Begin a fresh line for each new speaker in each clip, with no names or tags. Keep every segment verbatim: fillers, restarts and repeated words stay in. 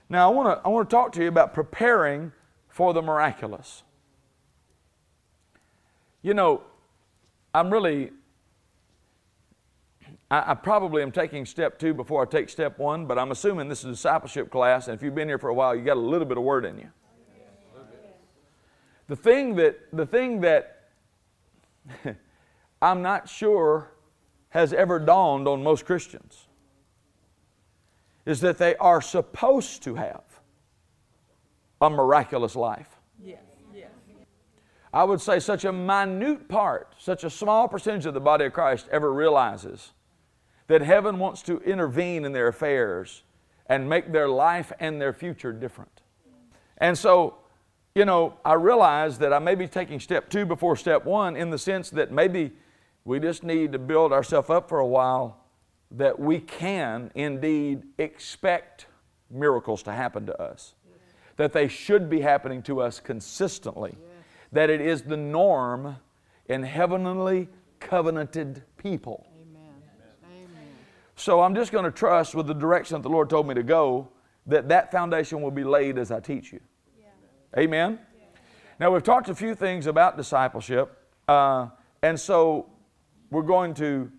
Now, I want to I want to talk to you about preparing for the miraculous. You know, I'm really, I, I probably am taking step two before I take step one, but I'm assuming this is a discipleship class, and if you've been here for a while, you got a little bit of word in you. The thing that, the thing that I'm not sure has ever dawned on most Christians is that they are supposed to have a miraculous life.
Yes, yes.
I would say such a minute part, such a small percentage of the body of Christ ever realizes that heaven wants to intervene in their affairs and make their life and their future different. And so, you know, I realize that I may be taking step two before step one in the sense that maybe we just need to build ourselves up for a while that we can indeed expect miracles to happen to us. That they should be happening to us consistently. That it is the norm in heavenly covenanted people.
Amen. Amen.
So I'm just going to trust with the direction that the Lord told me to go that that foundation will be laid as I teach you. Yeah. Amen? Yeah. Now we've talked a few things about discipleship, uh, and so we're going to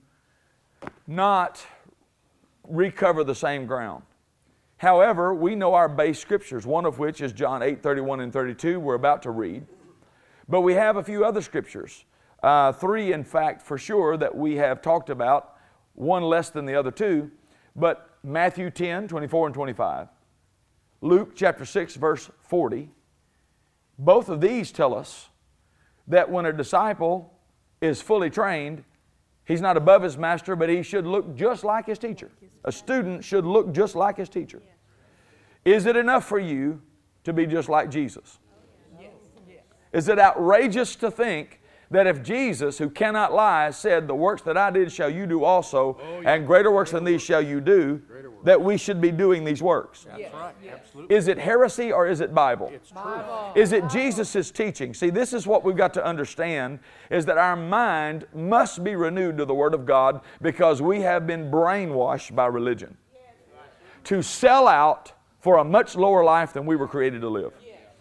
not recover the same ground. However, we know our base scriptures, one of which is John eight, thirty-one and thirty-two, we're about to read. But we have a few other scriptures, uh, three in fact for sure that we have talked about, one less than the other two, but Matthew ten, twenty-four and twenty-five, Luke chapter six, verse forty. Both of these tell us that when a disciple is fully trained, he's not above his master, but he should look just like his teacher. A student should look just like his teacher. Is it enough for you to be just like Jesus? Is it outrageous to think that if Jesus, who cannot lie, said, "The works that I did shall you do also, oh, yeah. and greater works than these shall you do," that we should be doing these works?
That's right. Absolutely.
Is it heresy or is it Bible?
It's true.
Is it Jesus' teaching? See, this is what we've got to understand, is that our mind must be renewed to the Word of God because we have been brainwashed by religion to sell out for a much lower life than we were created to live.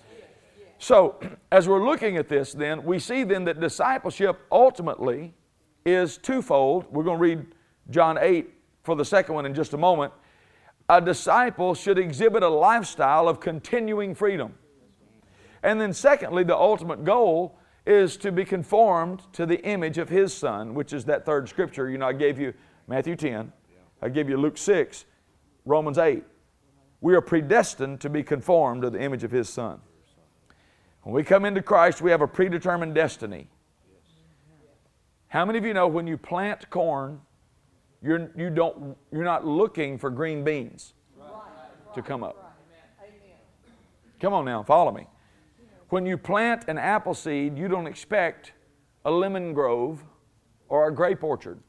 So, as we're looking at this then, we see then that discipleship ultimately is twofold. We're going to read John eight for the second one in just a moment. A disciple should exhibit a lifestyle of continuing freedom. And then secondly, the ultimate goal is to be conformed to the image of His Son, which is that third scripture. You know, I gave you Matthew ten. I gave you Luke six, Romans eight. We are predestined to be conformed to the image of His Son. When we come into Christ, we have a predetermined destiny. How many of you know when you plant corn, you're, you don't, you're not looking for green beans to come up? Come on now, follow me. When you plant an apple seed, you don't expect a lemon grove or a grape orchard.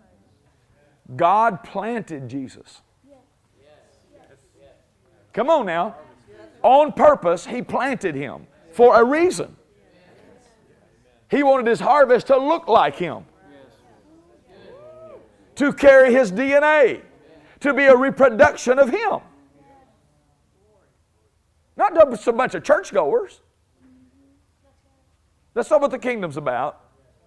God planted Jesus. Come on now. On purpose, He planted Him. For a reason. He wanted His harvest to look like Him. To carry His D N A. To be a reproduction of Him. Not just a bunch of churchgoers. That's not what the kingdom's about.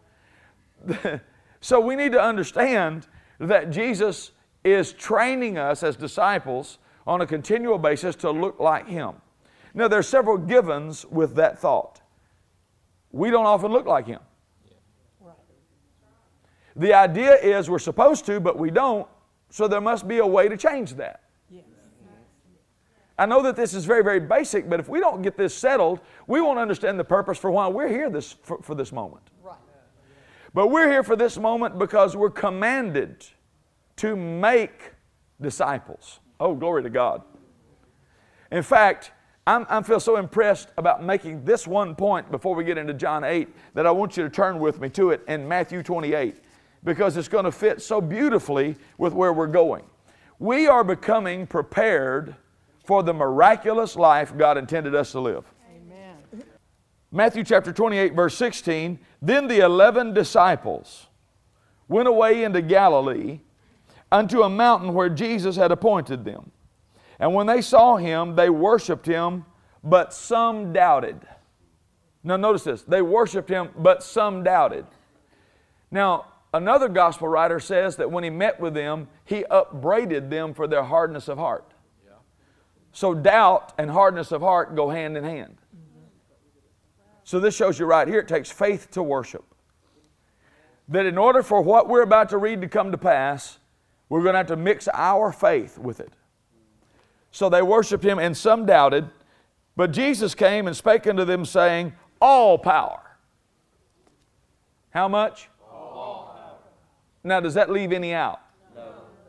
So we need to understand that Jesus is training us as disciples on a continual basis to look like Him. Now, there are several givens with that thought. We don't often look like Him. The idea is we're supposed to, but we don't, so there must be a way to change that. I know that this is very, very basic, but if we don't get this settled, we won't understand the purpose for why we're here this, for, for this moment. But we're here for this moment because we're commanded to make disciples. Oh, glory to God. In fact, I'm, I feel so impressed about making this one point before we get into John eight that I want you to turn with me to it in Matthew twenty-eight because it's going to fit so beautifully with where we're going. We are becoming prepared for the miraculous life God intended us to live.
Amen.
Matthew chapter twenty-eight, verse sixteen, then the eleven disciples went away into Galilee unto a mountain where Jesus had appointed them. And when they saw him, they worshiped him, but some doubted. Now notice this. They worshiped him, but some doubted. Now, another gospel writer says that when he met with them, he upbraided them for their hardness of heart. Yeah. So doubt and hardness of heart go hand in hand. So this shows you right here, it takes faith to worship. That in order for what we're about to read to come to pass, we're going to have to mix our faith with it. So they worshiped him, and some doubted. But Jesus came and spake unto them, saying, all power. How much? All power. Now, does that leave any out? No.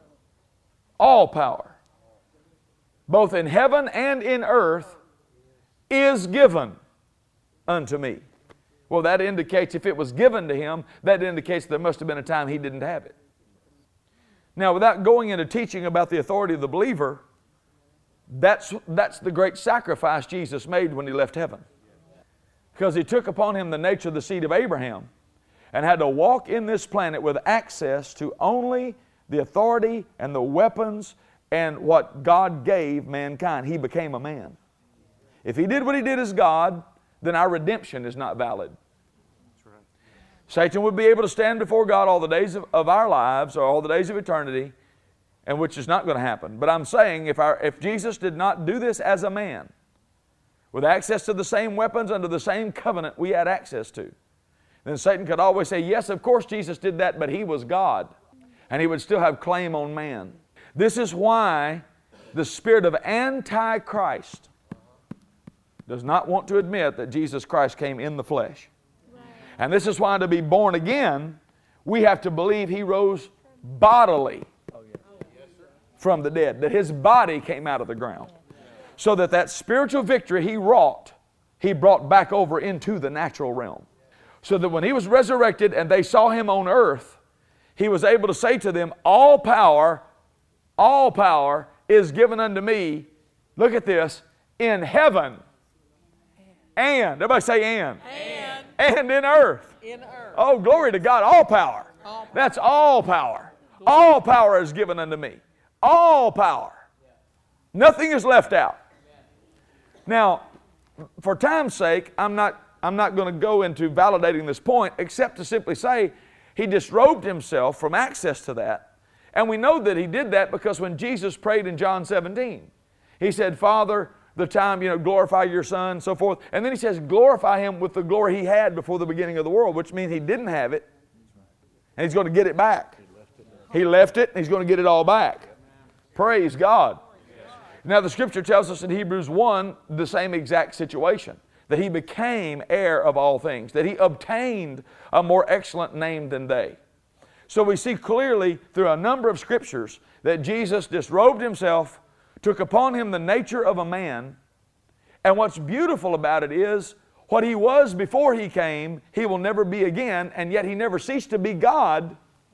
All power, both in heaven and in earth, is given unto me. Well, that indicates if it was given to him, that indicates there must have been a time he didn't have it. Now, without going into teaching about the authority of the believer, that's, that's the great sacrifice Jesus made when he left heaven. Because he took upon him the nature of the seed of Abraham and had to walk in this planet with access to only the authority and the weapons and what God gave mankind. He became a man. If he did what he did as God, then our redemption is not valid. That's right. Satan would be able to stand before God all the days of, of our lives, or all the days of eternity, and which is not going to happen. But I'm saying if, our, if Jesus did not do this as a man, with access to the same weapons under the same covenant we had access to, then Satan could always say, yes, of course Jesus did that, but he was God. And he would still have claim on man. This is why the spirit of Antichrist does not want to admit that Jesus Christ came in the flesh. Right. And this is why to be born again, we have to believe he rose bodily oh, yeah. from the dead, that his body came out of the ground. So that that spiritual victory he wrought, he brought back over into the natural realm. So that when he was resurrected and they saw him on earth, he was able to say to them, all power, all power is given unto me, look at this, in heaven. And, everybody say and. And. And in earth.
In earth.
Oh, glory to God. All power.
All power.
That's all power. All power is given unto me. All power. Nothing is left out. Now, for time's sake, I'm not, I'm not going to go into validating this point except to simply say he disrobed himself from access to that. And we know that he did that because when Jesus prayed in John seventeen, he said, Father, the time, you know, glorify your Son, and so forth. And then he says, glorify him with the glory he had before the beginning of the world, which means he didn't have it, and he's going to get it back. He left it, and he's going to get it all back. Praise God. Now, the Scripture tells us in Hebrews one the same exact situation, that he became heir of all things, that he obtained a more excellent name than they. So we see clearly through a number of Scriptures that Jesus disrobed himself, took upon him the nature of a man, and what's beautiful about it is what he was before he came, he will never be again, and yet he never ceased to be God.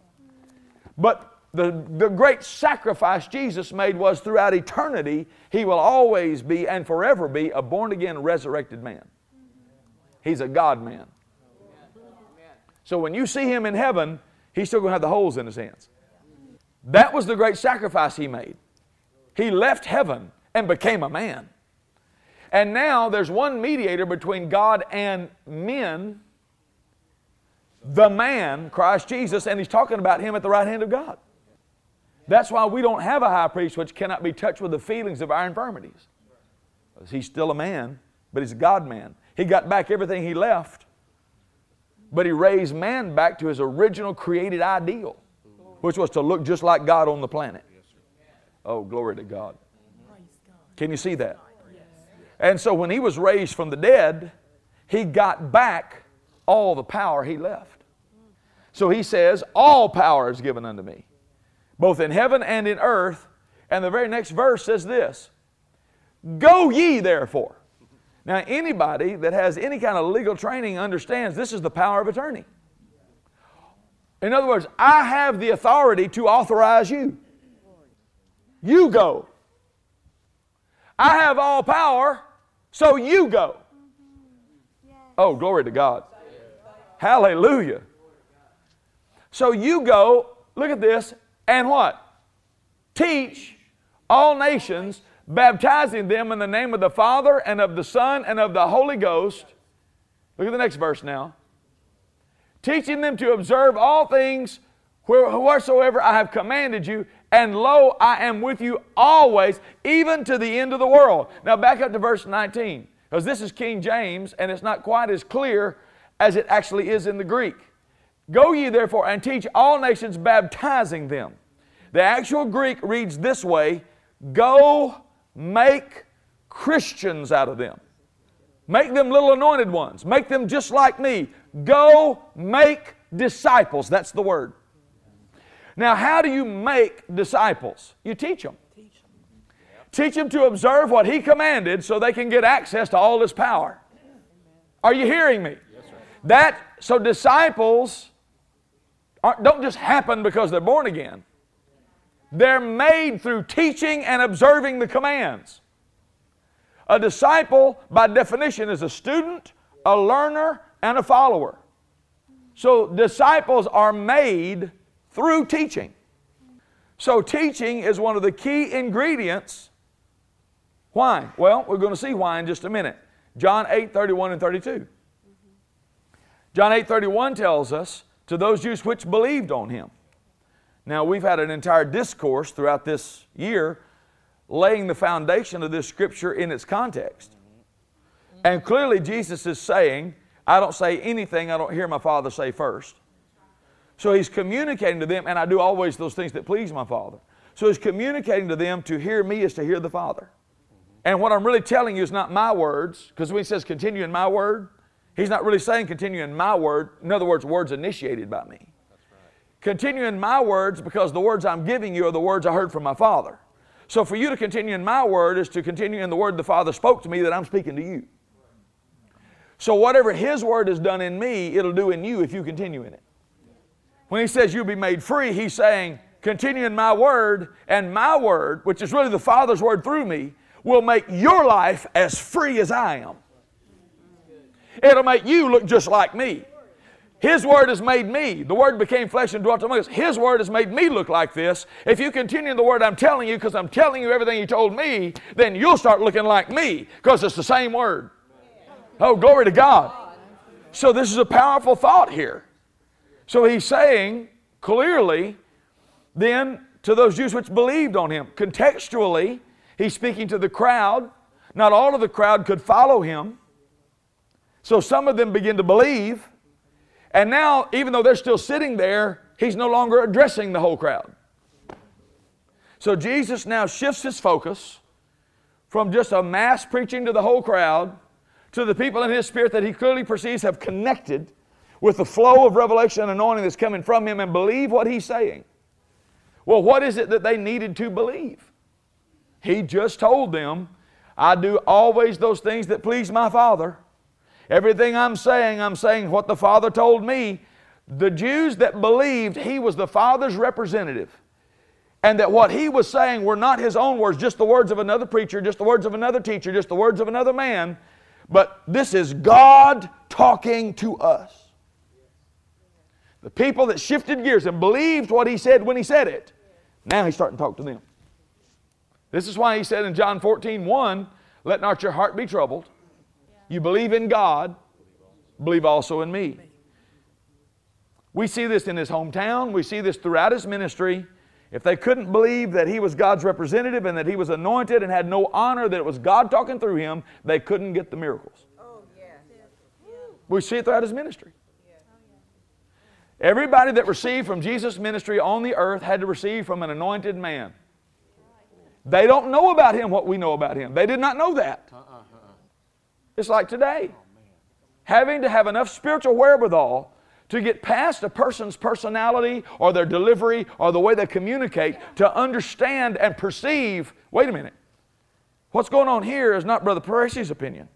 But the, the great sacrifice Jesus made was throughout eternity, he will always be and forever be a born-again, resurrected man. He's a God-man. So when you see him in heaven, he's still going to have the holes in his hands. That was the great sacrifice he made. He left heaven and became a man. And now there's one mediator between God and men, the man, Christ Jesus, and he's talking about him at the right hand of God. That's why we don't have a high priest which cannot be touched with the feelings of our infirmities. He's still a man, but he's a God-man. He got back everything he left, but he raised man back to his original created ideal, which was to look just like God on the planet. Oh, glory to God. Can you see that? And so when he was raised from the dead, he got back all the power he left. So he says, all power is given unto me, both in heaven and in earth. And the very next verse says this, go ye therefore. Now anybody that has any kind of legal training understands this is the power of attorney. In other words, I have the authority to authorize you. You go. I have all power, so you go. Oh, glory to God. Hallelujah. So you go, look at this, and what? Teach all nations, baptizing them in the name of the Father and of the Son and of the Holy Ghost. Look at the next verse now. Teaching them to observe all things whatsoever I have commanded you, and lo, I am with you always, even to the end of the world. Now back up to verse nineteen, because this is King James, and it's not quite as clear as it actually is in the Greek. Go ye therefore and teach all nations, baptizing them. The actual Greek reads this way: go make Christians out of them. Make them little anointed ones. Make them just like me. Go make disciples. That's the word. Now, how do you make disciples? You teach them. Teach them. Teach them to observe what He commanded so they can get access to all His power. Are you hearing me? Yes, sir. That, so disciples aren't, don't just happen because they're born again. They're made through teaching and observing the commands. A disciple, by definition, is a student, a learner, and a follower. So disciples are made through teaching. So teaching is one of the key ingredients. Why? Well, we're going to see why in just a minute. John eight, thirty-one and thirty-two. John eight, thirty-one tells us, to those Jews which believed on Him. Now, we've had an entire discourse throughout this year laying the foundation of this Scripture in its context. And clearly Jesus is saying, I don't say anything I don't hear my Father say first. So He's communicating to them, and I do always those things that please my Father. So He's communicating to them, to hear me is to hear the Father. And what I'm really telling you is not my words, because when He says continue in my word, He's not really saying continue in my word. In other words, words initiated by me. Continue in my words because the words I'm giving you are the words I heard from my Father. So for you to continue in my word is to continue in the word the Father spoke to me that I'm speaking to you. So whatever His word has done in me, it'll do in you if you continue in it. When He says you'll be made free, He's saying continue in my word, and my word, which is really the Father's word through me, will make your life as free as I am. It'll make you look just like me. His word has made me. The word became flesh and dwelt among us. His word has made me look like this. If you continue in the word I'm telling you, because I'm telling you everything He told me, then you'll start looking like me, because it's the same word. Oh, glory to God. So this is a powerful thought here. So He's saying clearly then to those Jews which believed on Him. Contextually, He's speaking to the crowd. Not all of the crowd could follow Him. So some of them begin to believe. And now, even though they're still sitting there, He's no longer addressing the whole crowd. So Jesus now shifts His focus from just a mass preaching to the whole crowd to the people in His Spirit that He clearly perceives have connected with the flow of revelation and anointing that's coming from Him and believe what He's saying. Well, what is it that they needed to believe? He just told them, I do always those things that please my Father. Everything I'm saying, I'm saying what the Father told me. The Jews that believed He was the Father's representative, and that what He was saying were not His own words, just the words of another preacher, just the words of another teacher, just the words of another man, but this is God talking to us. The people that shifted gears and believed what He said when He said it, now He's starting to talk to them. This is why He said in John fourteen, one, let not your heart be troubled. You believe in God, believe also in me. We see this in His hometown. We see this throughout His ministry. If they couldn't believe that He was God's representative and that He was anointed and had no honor, that it was God talking through Him, they couldn't get the miracles. Oh, yeah. We see it throughout His ministry. Everybody that received from Jesus' ministry on the earth had to receive from an anointed man. They don't know about Him what we know about Him. They did not know that. It's like today. Having to have enough spiritual wherewithal to get past a person's personality or their delivery or the way they communicate to understand and perceive, wait a minute, what's going on here is not Brother Pareshi's opinion.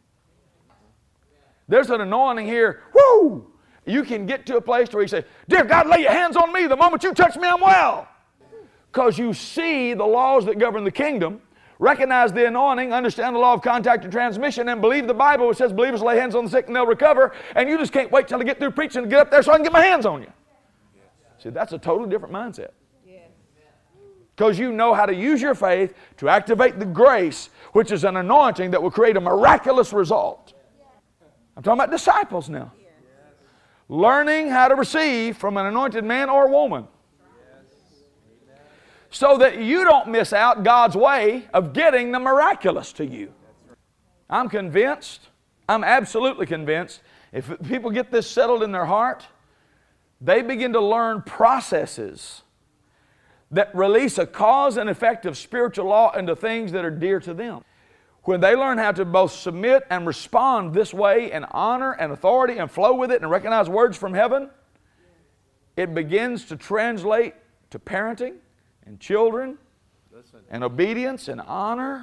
There's an anointing here, whoo! You can get to a place where you say, dear God, lay your hands on me. The moment you touch me, I'm well. Because you see the laws that govern the kingdom, recognize the anointing, understand the law of contact and transmission, and believe the Bible which says believers lay hands on the sick and they'll recover, and you just can't wait till I get through preaching to get up there so I can get my hands on you. See, that's a totally different mindset. Because you know how to use your faith to activate the grace, which is an anointing that will create a miraculous result. I'm talking about disciples now. Learning how to receive from an anointed man or woman. So that you don't miss out God's way of getting the miraculous to you. I'm convinced, I'm absolutely convinced, if people get this settled in their heart, they begin to learn processes that release a cause and effect of spiritual law into things that are dear to them. When they learn how to both submit and respond this way in honor and authority and flow with it and recognize words from heaven, it begins to translate to parenting and children and obedience and honor.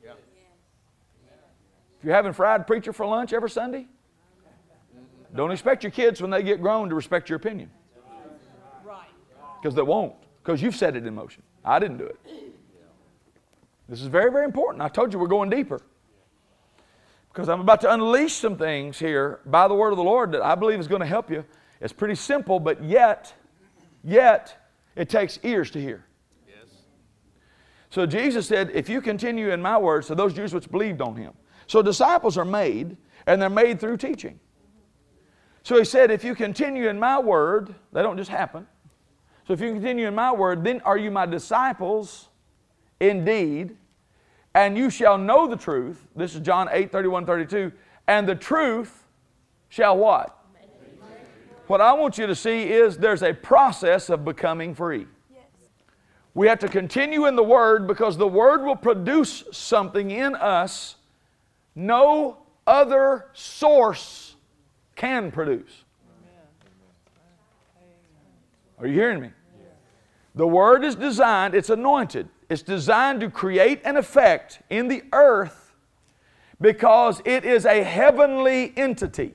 If you're having fried preacher for lunch every Sunday, don't expect your kids when they get grown to respect your opinion. Because they won't. Because you've set it in motion. I didn't do it. This is very, very important. I told you we're going deeper. Because I'm about to unleash some things here by the word of the Lord that I believe is going to help you. It's pretty simple, but yet, yet, it takes ears to hear. Yes. So Jesus said, if you continue in my words, to those Jews which believed on him. So disciples are made, and they're made through teaching. So he said, if you continue in my word, they don't just happen. So if you continue in my word, then are you my disciples indeed, and you shall know the truth. This is John eight, thirty-one, thirty-two. And the truth shall what? What I want you to see is there's a process of becoming free. Yes. We have to continue in the Word because the Word will produce something in us no other source can produce. Are you hearing me? The Word is designed, it's anointed. It's designed to create an effect in the earth because it is a heavenly entity.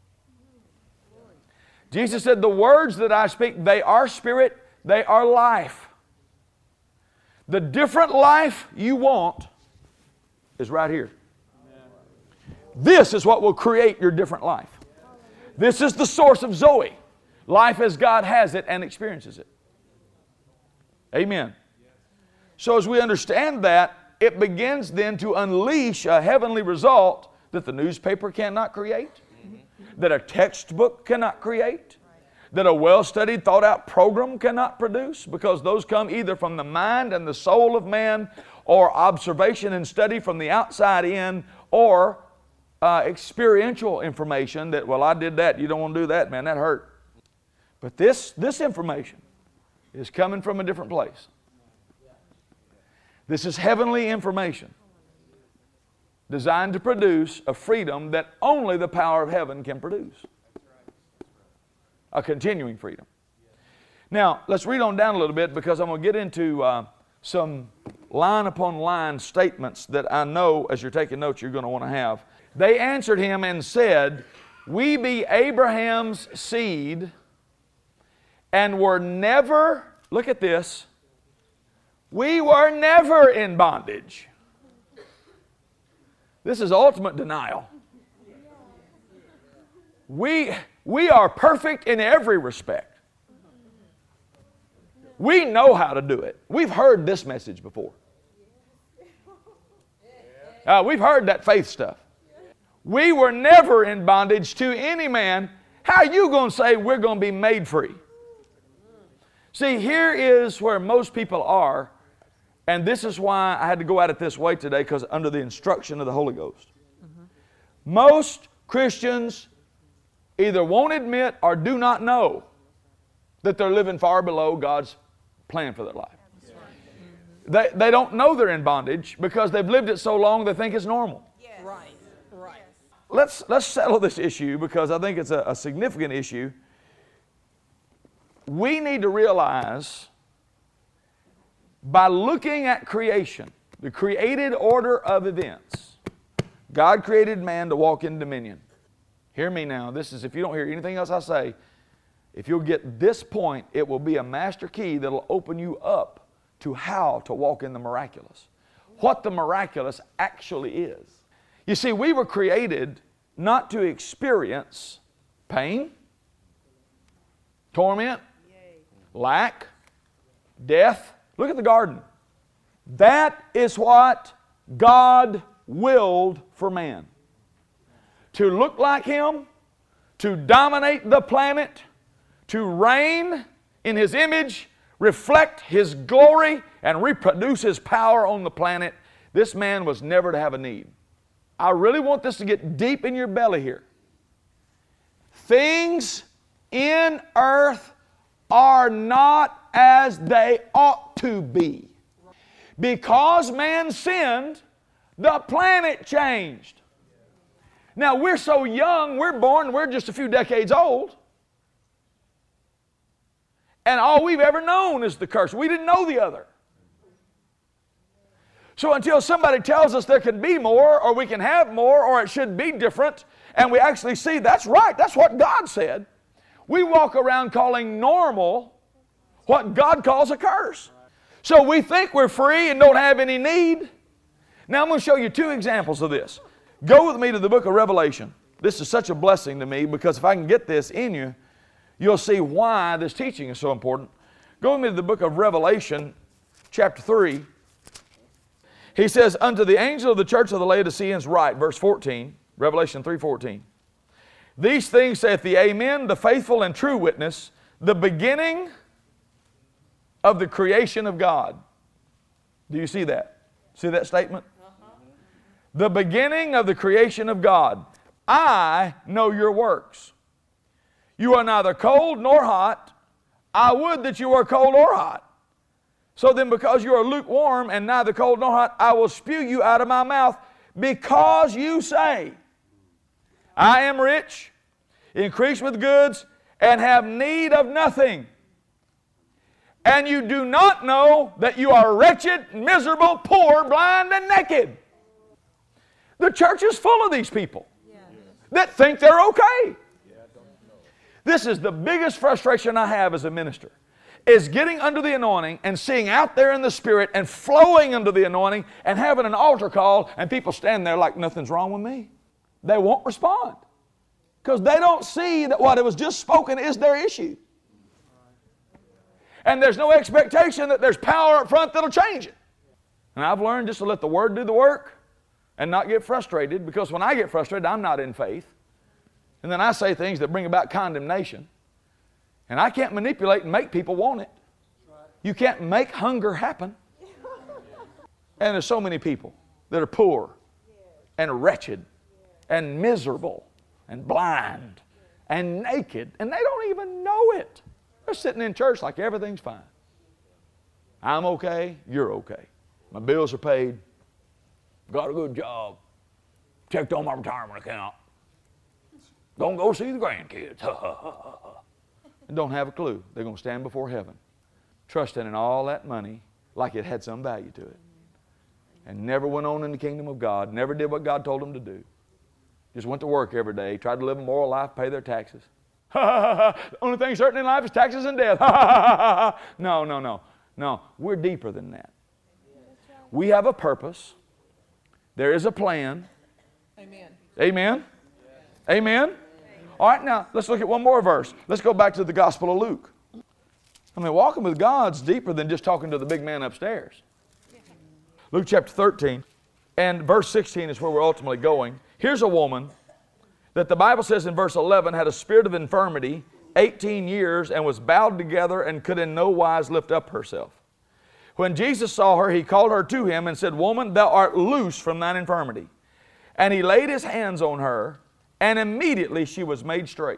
Jesus said, the words that I speak, they are spirit, they are life. The different life you want is right here. This is what will create your different life. This is the source of Zoe. Life as God has it and experiences it. Amen. So as we understand that, it begins then to unleash a heavenly result that the newspaper cannot create, that a textbook cannot create, that a well-studied, thought-out program cannot produce, because those come either from the mind and the soul of man, or observation and study from the outside in, or uh, experiential information that, well, I did that, you don't want to do that, man, that hurt. But this, this information is coming from a different place. This is heavenly information designed to produce a freedom that only the power of heaven can produce. A continuing freedom. Now, let's read on down a little bit because I'm going to get into uh, some line upon line statements that I know as you're taking notes you're going to want to have. They answered him and said, we be Abraham's seed and were never, look at this, we were never in bondage. This is ultimate denial. We, we are perfect in every respect. We know how to do it. We've heard this message before. Uh, we've heard that faith stuff. We were never in bondage to any man. How are you going to say we're going to be made free? See, here is where most people are, and this is why I had to go at it this way today, because under the instruction of the Holy Ghost. Mm-hmm. Most Christians either won't admit or do not know that they're living far below God's plan for their life. Mm-hmm. They, they don't know they're in bondage because they've lived it so long they think it's normal.
Yes. Right, right.
Let's, let's settle this issue because I think it's a, a significant issue. We need to realize by looking at creation, the created order of events, God created man to walk in dominion. Hear me now. This is, if you don't hear anything else I say, if you'll get this point, it will be a master key that will open you up to how to walk in the miraculous. What the miraculous actually is. You see, we were created not to experience pain, torment, lack, death. Look at the garden. That is what God willed for man. To look like Him, to dominate the planet, to reign in His image, reflect His glory, and reproduce His power on the planet. This man was never to have a need. I really want this to get deep in your belly here. Things in earth are not as they ought to be. Because man sinned, the planet changed. Now, we're so young, we're born, we're just a few decades old. And all we've ever known is the curse. We didn't know the other. So until somebody tells us there can be more, or we can have more, or it should be different, and we actually see that's right, that's what God said, we walk around calling normal what God calls a curse. So we think we're free and don't have any need. Now I'm going to show you two examples of this. Go with me to the book of Revelation. This is such a blessing to me, because if I can get this in you, you'll see why this teaching is so important. Go with me to the book of Revelation, chapter three. He says, unto the angel of the church of the Laodiceans write, verse fourteen, Revelation three fourteen. These things saith the Amen, the faithful and true witness, the beginning of the creation of God. Do you see that? See that statement? Uh-huh. The beginning of the creation of God. I know your works. You are neither cold nor hot. I would that you were cold or hot. So then, because you are lukewarm and neither cold nor hot, I will spew you out of my mouth, because you say, I am rich, increased with goods, and have need of nothing. And you do not know that you are wretched, miserable, poor, blind, and naked. The church is full of these people that think they're okay. This is the biggest frustration I have as a minister, is getting under the anointing and seeing out there in the Spirit and flowing under the anointing and having an altar call, and people stand there like nothing's wrong with me. They won't respond because they don't see that what it was just spoken is their issue. And there's no expectation that there's power up front that'll change it. And I've learned just to let the Word do the work and not get frustrated, because when I get frustrated, I'm not in faith. And then I say things that bring about condemnation. And I can't manipulate and make people want it. You can't make hunger happen. And there's so many people that are poor and wretched and miserable and blind and naked, and they don't even know it. They're sitting in church like everything's fine. I'm okay, you're okay. My bills are paid. Got a good job. Checked on my retirement account. Don't go see the grandkids. And don't have a clue. They're going to stand before heaven, trusting in all that money like it had some value to it. And never went on in the kingdom of God, never did what God told them to do. Just went to work every day, tried to live a moral life, pay their taxes. The only thing certain in life is taxes and death. No, no, no. No, we're deeper than that. We have a purpose. There is a plan.
Amen.
Amen? Amen? All right, now, let's look at one more verse. Let's go back to the Gospel of Luke. I mean, walking with God's deeper than just talking to the big man upstairs. Luke chapter thirteen, and verse sixteen is where we're ultimately going. Here's a woman that the Bible says in verse eleven had a spirit of infirmity eighteen years and was bowed together and could in no wise lift up herself. When Jesus saw her, He called her to Him and said, Woman, thou art loose from thine infirmity. And He laid His hands on her, and immediately she was made straight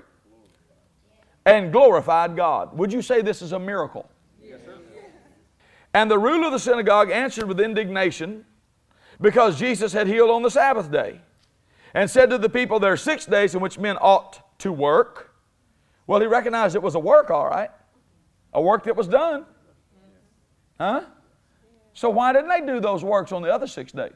and glorified God. Would you say this is a miracle? Yes, sir. And the ruler of the synagogue answered with indignation, because Jesus had healed on the Sabbath day, and said to the people, there are six days in which men ought to work. Well, he recognized it was a work, all right. A work that was done. Huh? So why didn't they do those works on the other six days?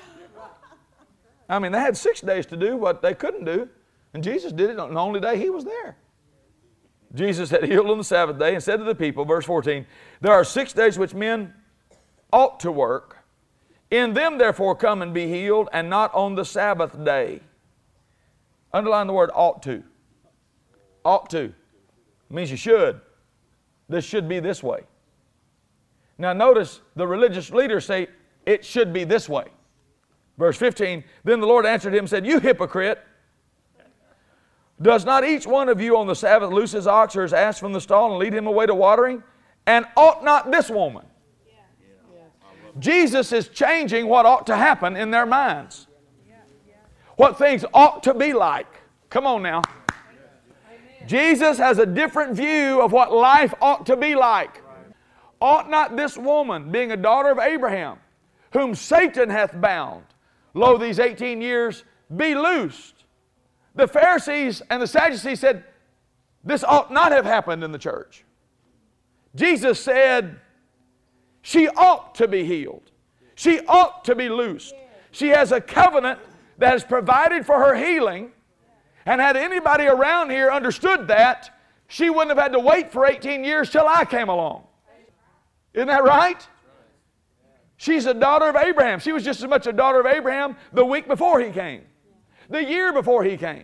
I mean, they had six days to do what they couldn't do, and Jesus did it on the only day He was there. Jesus had healed on the Sabbath day and said to the people, verse fourteen, there are six days which men ought to work. In them, therefore, come and be healed, and not on the Sabbath day. Underline the word ought to. Ought to. It means you should. This should be this way. Now notice the religious leaders say it should be this way. Verse fifteen, then the Lord answered him and said, you hypocrite, does not each one of you on the Sabbath loose his ox or his ass from the stall and lead him away to watering? And ought not this woman? Yeah. Yeah. Jesus is changing what ought to happen in their minds. Yeah. Yeah. What things ought to be like. Come on now. Amen. Jesus has a different view of what life ought to be like. Right. Ought not this woman, being a daughter of Abraham, whom Satan hath bound, lo, these eighteen years, be loosed? The Pharisees and the Sadducees said, this ought not have happened in the church. Jesus said, she ought to be healed. She ought to be loosed. She has a covenant that has provided for her healing, and had anybody around here understood that, she wouldn't have had to wait for eighteen years till I came along. Isn't that right? She's a daughter of Abraham. She was just as much a daughter of Abraham the week before he came, the year before he came.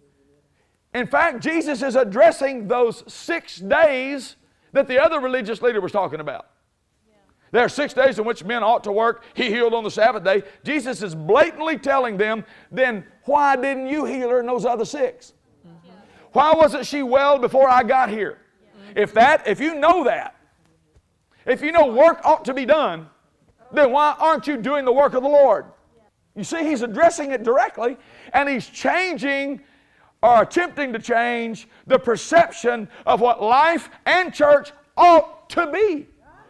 In fact, Jesus is addressing those six days that the other religious leader was talking about. Yeah. There are six days in which men ought to work. He healed on the Sabbath day. Jesus is blatantly telling them, then why didn't you heal her in those other six? Mm-hmm. Why wasn't she well before I got here? Yeah. If that, if you know that, if you know work ought to be done, then why aren't you doing the work of the Lord? You see, he's addressing it directly, and he's changing or attempting to change the perception of what life and church ought to be.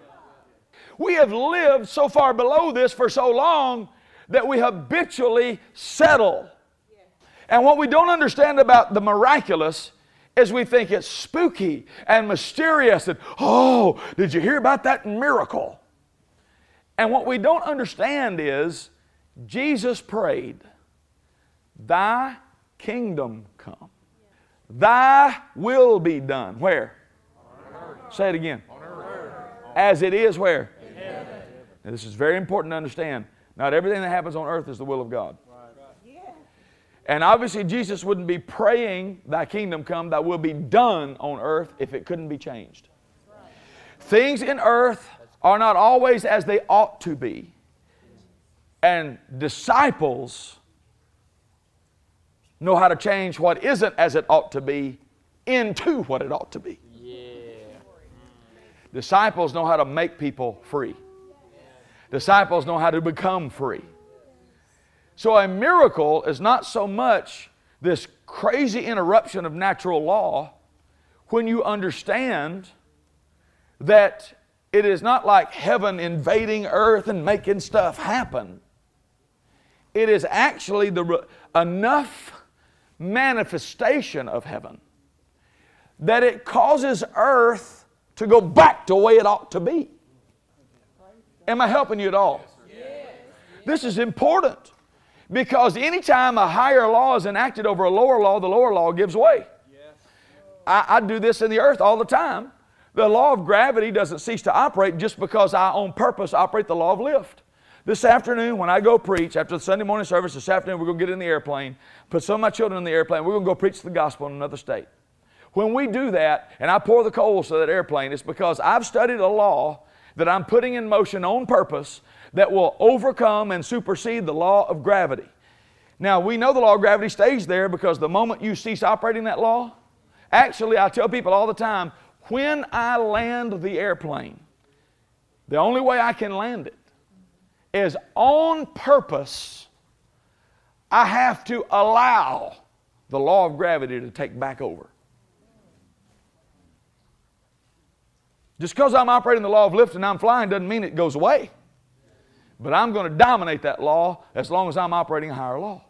We have lived so far below this for so long that we habitually settle. And what we don't understand about the miraculous is we think it's spooky and mysterious and, oh, did you hear about that miracle? And what we don't understand is Jesus prayed, thy kingdom come. Thy will be done. Where? Say it again. As it is where? Now, this is very important to understand. Not everything that happens on earth is the will of God. And obviously Jesus wouldn't be praying, thy kingdom come, thy will be done on earth if it couldn't be changed. Things in earth are not always as they ought to be. And disciples know how to change what isn't as it ought to be into what it ought to be. Yeah. Disciples know how to make people free. Disciples know how to become free. So a miracle is not so much this crazy interruption of natural law when you understand that it is not like heaven invading earth and making stuff happen. It is actually the re- enough manifestation of heaven that it causes earth to go back to the way it ought to be. Am I helping you at all? Yes. This is important because anytime a higher law is enacted over a lower law, the lower law gives way. Yes. I, I do this in the earth all the time. The law of gravity doesn't cease to operate just because I on purpose operate the law of lift. This afternoon when I go preach, after the Sunday morning service, this afternoon we're going to get in the airplane, put some of my children in the airplane, we're going to go preach the gospel in another state. When we do that, and I pour the coals to that airplane, it's because I've studied a law that I'm putting in motion on purpose that will overcome and supersede the law of gravity. Now, we know the law of gravity stays there because the moment you cease operating that law, actually, I tell people all the time, when I land the airplane, the only way I can land it is on purpose. I have to allow the law of gravity to take back over. Just because I'm operating the law of lift and I'm flying doesn't mean it goes away. But I'm going to dominate that law as long as I'm operating a higher law.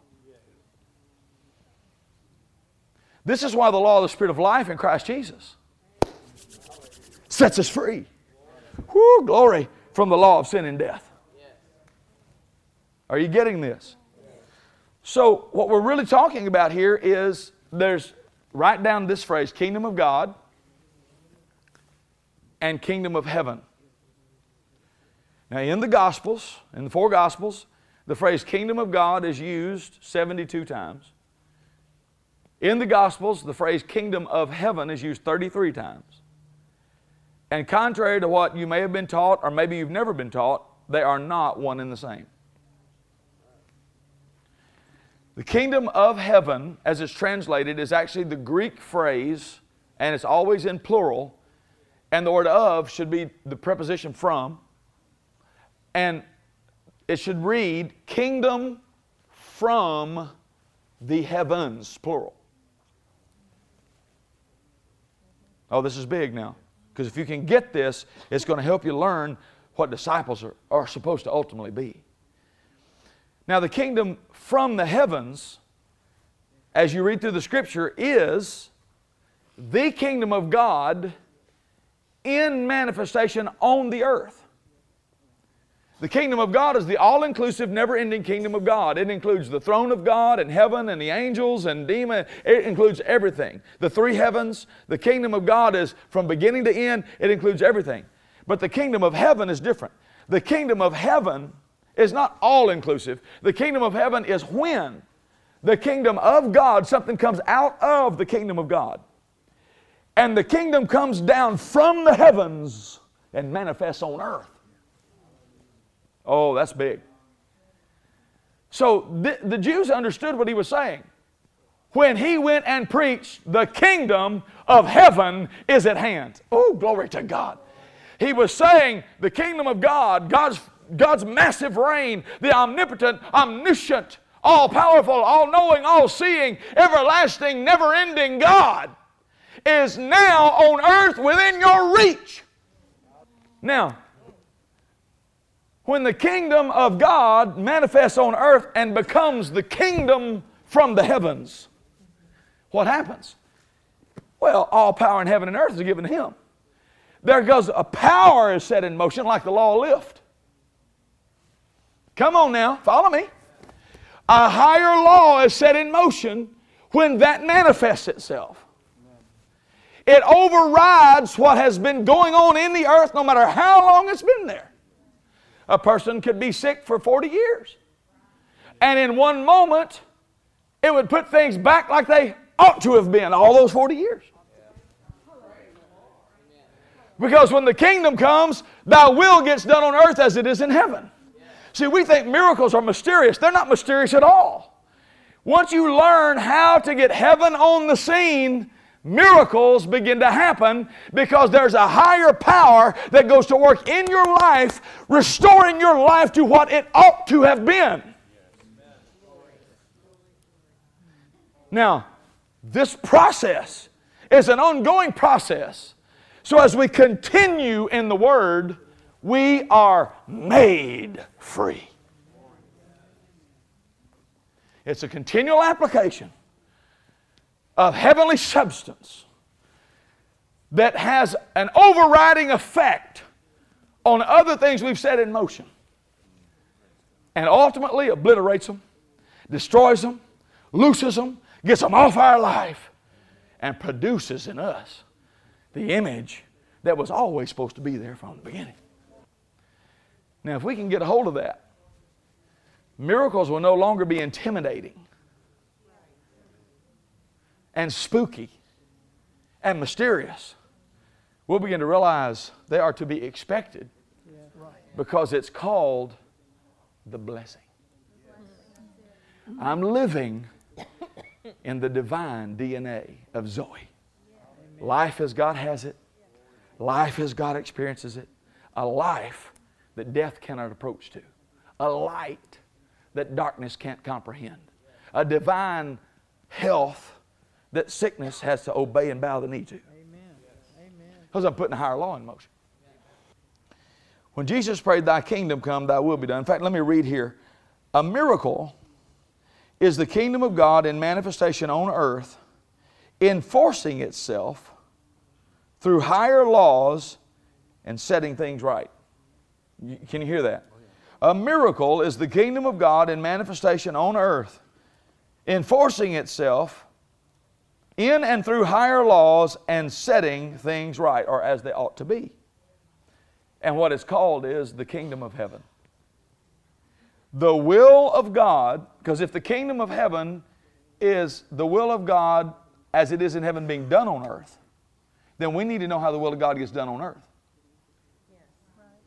This is why the law of the Spirit of life in Christ Jesus sets us free. Woo, glory, from the law of sin and death. Are you getting this? So what we're really talking about here is there's, write down this phrase, kingdom of God and kingdom of heaven. Now in the Gospels, in the four Gospels, the phrase kingdom of God is used seventy-two times. In the Gospels, the phrase kingdom of heaven is used thirty-three times. And contrary to what you may have been taught, or maybe you've never been taught, they are not one and the same. The kingdom of heaven, as it's translated, is actually the Greek phrase, and it's always in plural, and the word of should be the preposition from, and it should read, kingdom from the heavens, plural. Oh, this is big now, because if you can get this, it's going to help you learn what disciples are, are supposed to ultimately be. Now, the kingdom from the heavens, as you read through the Scripture, is the kingdom of God in manifestation on the earth. The kingdom of God is the all-inclusive, never-ending kingdom of God. It includes the throne of God and heaven and the angels and demons. It includes everything. The three heavens, the kingdom of God is from beginning to end. It includes everything. But the kingdom of heaven is different. The kingdom of heaven is not all-inclusive. The kingdom of heaven is when the kingdom of God, something comes out of the kingdom of God. And the kingdom comes down from the heavens and manifests on earth. Oh, that's big. So the, the Jews understood what he was saying. When he went and preached, the kingdom of heaven is at hand. Oh, glory to God. He was saying the kingdom of God, God's God's massive reign, the omnipotent, omniscient, all-powerful, all-knowing, all-seeing, everlasting, never-ending God is now on earth within your reach. Now, when the kingdom of God manifests on earth and becomes the kingdom from the heavens, what happens? Well, all power in heaven and earth is given to Him. There goes a power is set in motion like the law of lift. Come on now, follow me. A higher law is set in motion when that manifests itself. It overrides what has been going on in the earth no matter how long it's been there. A person could be sick for forty years. And in one moment, it would put things back like they ought to have been all those forty years. Because when the kingdom comes, thy will gets done on earth as it is in heaven. See, we think miracles are mysterious. They're not mysterious at all. Once you learn how to get heaven on the scene, miracles begin to happen because there's a higher power that goes to work in your life, restoring your life to what it ought to have been. Now, this process is an ongoing process. So as we continue in the Word, we are made free. It's a continual application of heavenly substance that has an overriding effect on other things we've set in motion. And ultimately obliterates them, destroys them, looses them, gets them off our life, and produces in us the image that was always supposed to be there from the beginning. Now, if we can get a hold of that, miracles will no longer be intimidating and spooky and mysterious. We'll begin to realize they are to be expected because it's called the blessing. I'm living in the divine D N A of Zoe. Life as God has it. Life as God experiences it. A life that death cannot approach to. A light that darkness can't comprehend. A divine health that sickness has to obey and bow the knee to. Because I'm putting a higher law in motion. When Jesus prayed, thy kingdom come, thy will be done. In fact, let me read here. A miracle is the kingdom of God in manifestation on earth, enforcing itself through higher laws and setting things right. Can you hear that? A miracle is the kingdom of God in manifestation on earth, enforcing itself in and through higher laws and setting things right, or as they ought to be. And what it's called is the kingdom of heaven. The will of God, because if the kingdom of heaven is the will of God as it is in heaven being done on earth, then we need to know how the will of God gets done on earth.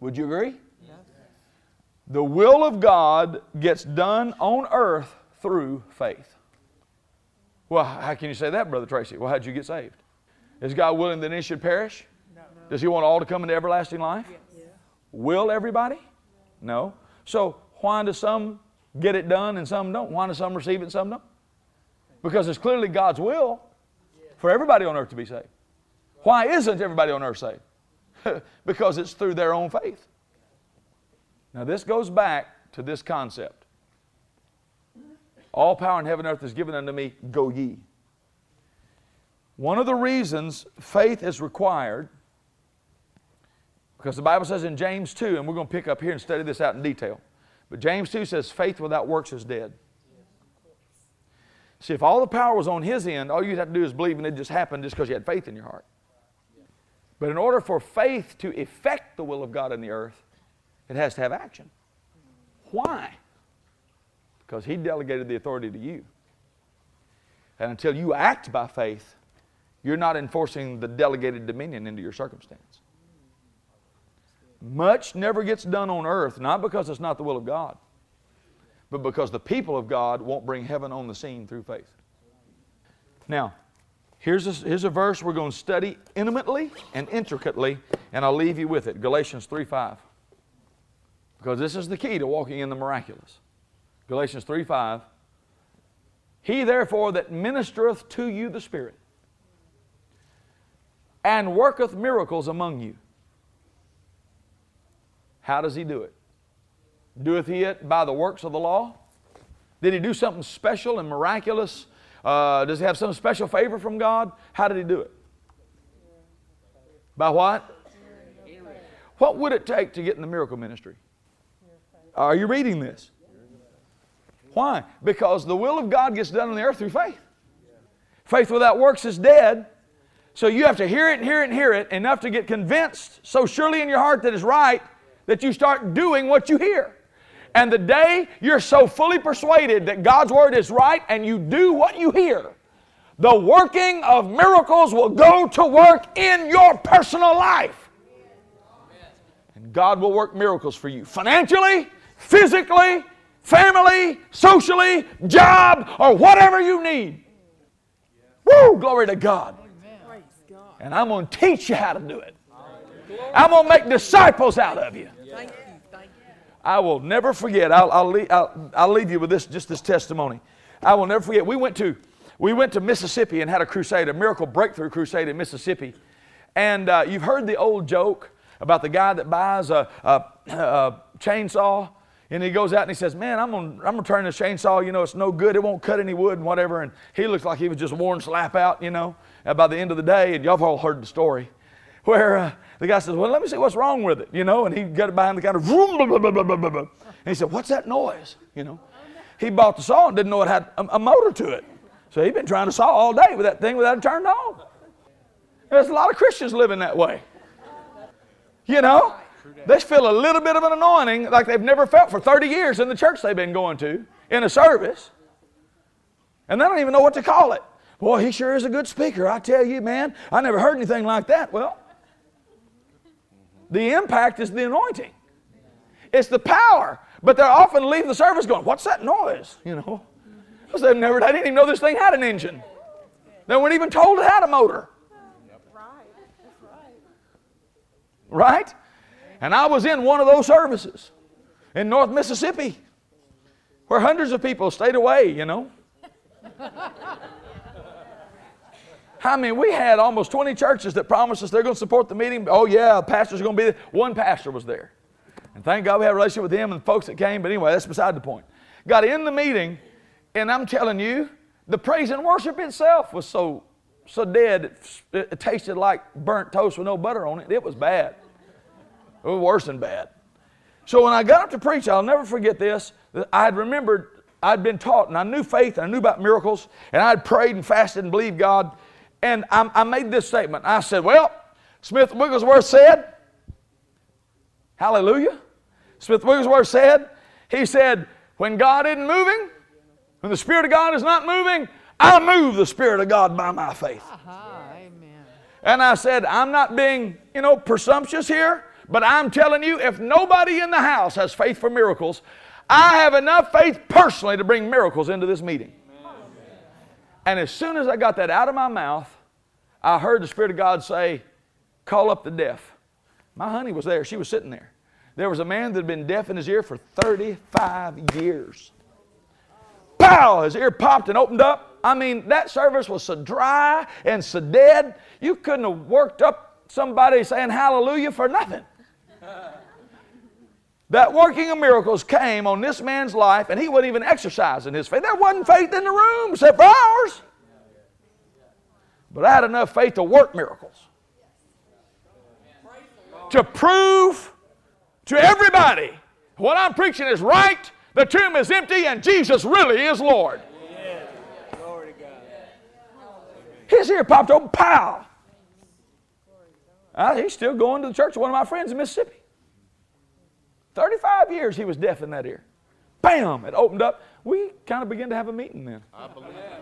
Would you agree? Yes. The will of God gets done on earth through faith. Well, how can you say that, Brother Tracy? Well, how'd you get saved? Is God willing that any should perish? No. Does He want all to come into everlasting life? Yes. Will everybody? No. So why do some get it done and some don't? Why do some receive it and some don't? Because it's clearly God's will for everybody on earth to be saved. Why isn't everybody on earth saved? Because it's through their own faith. Now this goes back to this concept. All power in heaven and earth is given unto me, go ye. One of the reasons faith is required, because the Bible says in James two, and we're going to pick up here and study this out in detail, but James two says faith without works is dead. See, if all the power was on His end, all you'd have to do is believe and it just happened just because you had faith in your heart. But in order for faith to effect the will of God in the earth, it has to have action. Why? Because He delegated the authority to you. And until you act by faith, you're not enforcing the delegated dominion into your circumstance. Much never gets done on earth, not because it's not the will of God, but because the people of God won't bring heaven on the scene through faith. Now, here's a, here's a verse we're going to study intimately and intricately, and I'll leave you with it. Galatians three five. Because this is the key to walking in the miraculous. Galatians three five. He therefore that ministereth to you the Spirit, and worketh miracles among you. How does He do it? Doeth He it by the works of the law? Did He do something special and miraculous? Uh, does He have some special favor from God? How did He do it? By what? What would it take to get in the miracle ministry? Are you reading this? Why? Because the will of God gets done on the earth through faith. Faith without works is dead. So you have to hear it and hear it and hear it enough to get convinced so surely in your heart that it's right that you start doing what you hear. And the day you're so fully persuaded that God's Word is right and you do what you hear, the working of miracles will go to work in your personal life. And God will work miracles for you financially, physically, family, socially, job, or whatever you need. Woo! Glory to God. And I'm going to teach you how to do it. I'm going to make disciples out of you.
Thank you. Thank you.
I will never forget. I'll, I'll, leave, I'll, I'll leave you with this, just this testimony. I will never forget. We went to, we went to Mississippi and had a crusade, a miracle breakthrough crusade in Mississippi. And uh, you've heard the old joke about the guy that buys a, a, a chainsaw, and he goes out and he says, man, I'm going I'm gonna turn this chainsaw, you know, it's no good. It won't cut any wood and whatever. And he looks like he was just worn slap out, you know, by the end of the day. And y'all have all heard the story where uh, the guy says, well, let me see what's wrong with it, you know. And he got it behind the counter. Vroom, blah, blah, blah, blah, blah, blah. And he said, what's that noise, you know. He bought the saw and didn't know it had a, a motor to it. So he'd been trying to saw all day with that thing without it turned on. There's a lot of Christians living that way. You know, they feel a little bit of an anointing like they've never felt for thirty years in the church they've been going to, in a service. And they don't even know what to call it. Boy, he sure is a good speaker. I tell you, man, I never heard anything like that. Well, the impact is the anointing. It's the power. But they often leave the service going, what's that noise? You know, because they've never, they didn't even know this thing had an engine. They weren't even told it had a motor. Right? And I was in one of those services in North Mississippi where hundreds of people stayed away, you know. I mean, we had almost twenty churches that promised us they're going to support the meeting. Oh, yeah, pastors are going to be there. One pastor was there. And thank God we had a relationship with him and the folks that came. But anyway, that's beside the point. Got in the meeting, and I'm telling you, the praise and worship itself was so so dead, it, it tasted like burnt toast with no butter on it. It was bad. It was worse than bad. So when I got up to preach, I'll never forget this. I had remembered, I'd been taught, and I knew faith, and I knew about miracles, and I had prayed and fasted and believed God. And I, I made this statement. I said, well, Smith Wigglesworth said, hallelujah. Smith Wigglesworth said, he said, when God isn't moving, when the Spirit of God is not moving, I move the Spirit of God by my faith.
Aha, amen.
And I said, I'm not being, you know, presumptuous here, But I'm telling you, if nobody in the house has faith for miracles, I have enough faith personally to bring miracles into this meeting. And as soon as I got that out of my mouth, I heard the Spirit of God say, call up the deaf. My honey was there. She was sitting there. There was a man that had been deaf in his ear for thirty-five years. Pow! His ear popped and opened up. I mean, that service was so dry and so dead, you couldn't have worked up somebody saying hallelujah for nothing. That working of miracles came on this man's life, and he wasn't even exercising his faith. There wasn't faith in the room except for ours. But I had enough faith to work miracles. To prove to everybody what I'm preaching is right, the tomb is empty, and Jesus really is Lord. His ear popped open, pow! Uh, he's still going to the church of one of my friends in Mississippi. thirty-five years he was deaf in that ear. Bam! It opened up. We kind of began to have a meeting then. I believe that.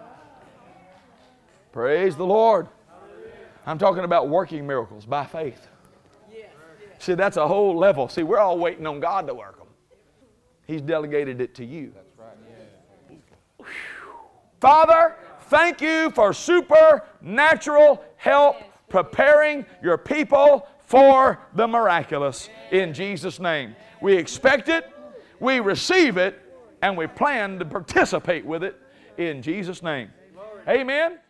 Praise the Lord. I'm talking about working miracles by faith. See, that's a whole level. See, we're all waiting on God to work them. He's delegated it to you. That's right. Yeah. Father, thank you for supernatural help preparing your people for the miraculous in Jesus' name. We expect it, we receive it, and we plan to participate with it in Jesus' name. Amen.